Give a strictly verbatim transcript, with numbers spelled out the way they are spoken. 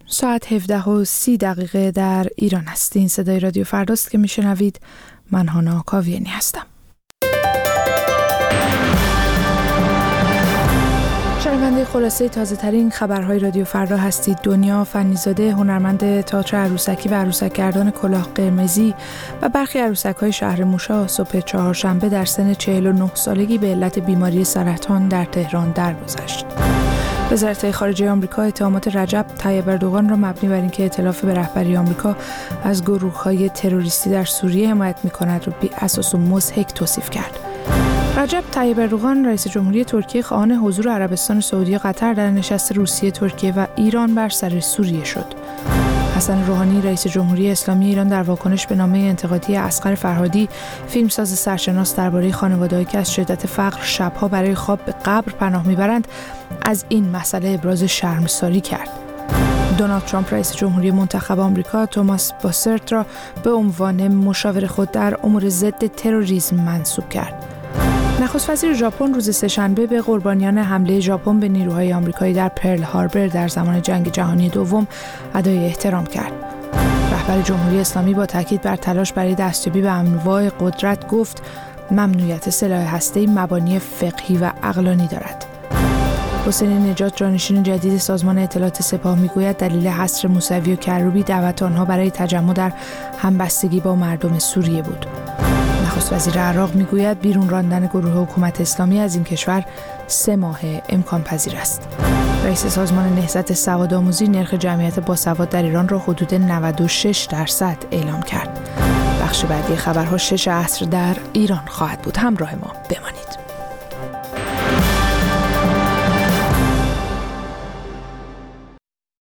ساعت هفده و سی دقیقه در ایران است. این صدای رادیو فرداست که میشنوید. من هانا کاویانی هستم. شنونده خلاصه تازه ترین خبرهای رادیو فردا هستید. دنیا فنیزاده، هنرمند تئاتر عروسکی و عروسک‌گردان کلاه قرمزی و برخی عروسک‌های شهر موشا صبح چهارشنبه در سن چهل و نه سالگی به علت بیماری سرطان در تهران درگذشت. وزارت خارجه آمریکا اتهامات رجب طیب اردوغان را مبنی بر اینکه ائتلاف به رهبری آمریکا از گروه‌های تروریستی در سوریه حمایت می‌کند را بی اساس و مضحک توصیف کرد. رجب طیب اردوغان رئیس جمهوری ترکیه خواهان حضور عربستان سعودی و قطر در نشست روسیه، ترکیه و ایران بر سر سوریه شد. حسن روحانی رئیس جمهوری اسلامی ایران در واکنش به نامه انتقادی اصغر فرهادی، فیلمساز سرشناس، درباره خانواده‌ای که از شدت فقر شب‌ها برای خواب به قبر پناه می‌برند، از این مسئله ابراز شرمساری کرد. دونالد ترامپ رئیس جمهوری منتخب آمریکا توماس باسرت را به عنوان مشاور خود در امور ضد تروریسم منصوب کرد. نخست وزیر ژاپن روز سه‌شنبه به قربانیان حمله ژاپن به نیروهای آمریکایی در پرل هاربر در زمان جنگ جهانی دوم ادای احترام کرد. رهبر جمهوری اسلامی با تاکید بر تلاش برای دستیابی به انواع قدرت گفت ممنوعیت سلاح هسته‌ای مبانی فقهی و عقلانی دارد. حسین نجات جانشین جدید سازمان اطلاعات سپاه میگوید دلیل حصر موسوی و کروبی دعوت آنها برای تجمع در همبستگی با مردم سوریه بود. نخست وزیر عراق میگوید بیرون راندن گروه حکومت اسلامی از این کشور سه ماه امکان پذیر است. رئیس سازمان نهضت سوادآموزی نرخ جمعیت باسواد در ایران را حدود نود و شش درصد اعلام کرد. بخش بعدی خبرها شش عصر در ایران خواهد بود. همراه ما بمانید.